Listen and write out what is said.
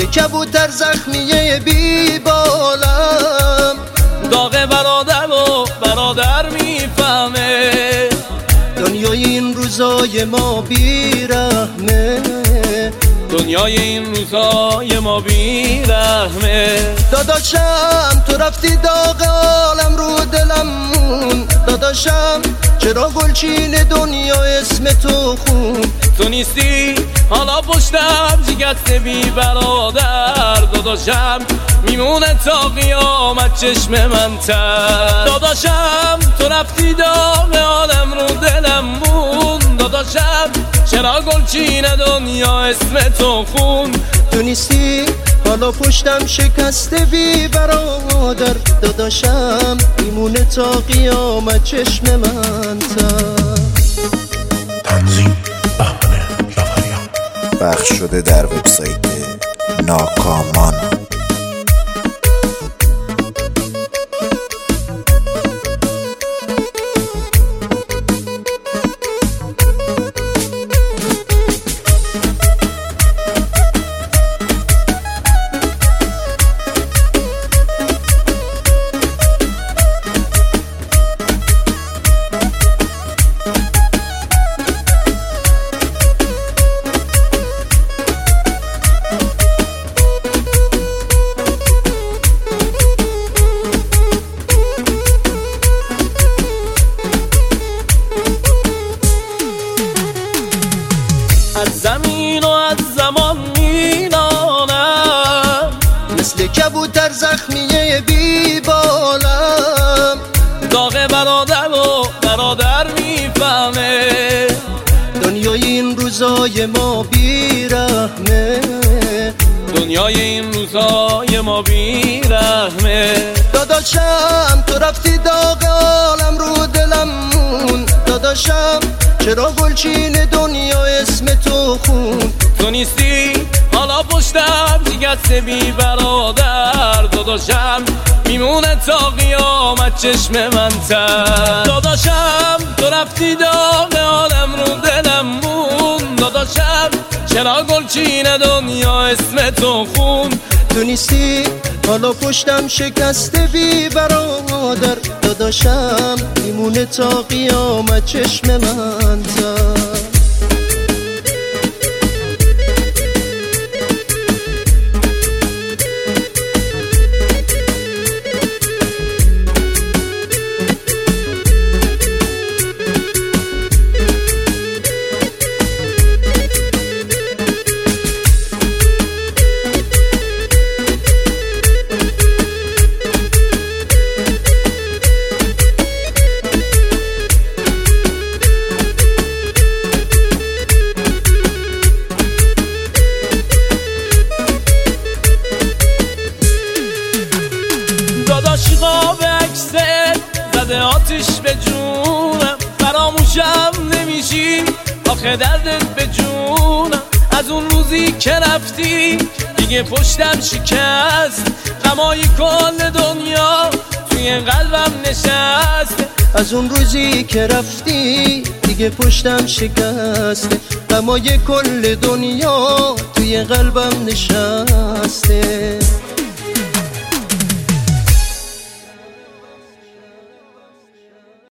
کبوتر زخمیه بی بالم، داغ برادر و برادر میفهمه، دنیای این روزای ما بیرحمه، دنیای این روزای ما بیرحمه. داداشم تو رفتی داغ عالم رو دلم مون، داداشم چرا گلچین دنیا اسم تو خون، تو نیستی حالا پشتم شکست بی برادر، داداشم میمونه تا قیامت چشم من تر. داداشم تو رفتی داغ عالم رو دلم مون، داداشم چرا گلچین دنیا اسم تو خون، تو نیستی حالا پشتم شکسته بی برادر، داداشم میمونه تا قیامت چشم من تر. تنظیم بهمن لاغریان، پخش شده در وبسایت ناکامان. از زمین و از زمان میدانم، مثل کبوتر زخمیه بی بالم، داغ برادر و برادر میفهمه، دنیای این روزای ما بیرحمه، دنیای این روزای ما بیرحمه. داداشم تو رفتی داغ عالم رو دلم مون، داداشم چرا گلچین دنیا اسم تو خون، تو نیستی حالا پشتم شکست بی برادر، داداشم میمونه تا قیامت چشم من تر. داداشم تو رفتی داغ عالم رو دلم مون، داداشم چرا گلچین دنیا اسم تو خون، تو نیستی حالا پشتم شکسته بی برادر، داداشم میمونه تا قیامت چشم من تر. داداش قاب عکست زده آتش به جونم، فراموشم نمیشی آخه دردت به جونم، از اون روزی که رفتی دیگه پشتم شکست، غمای کل دنیا توی قلبم نشسته، از اون روزی که رفتی دیگه پشتم شکسته، غمای کل دنیا توی قلبم نشسته.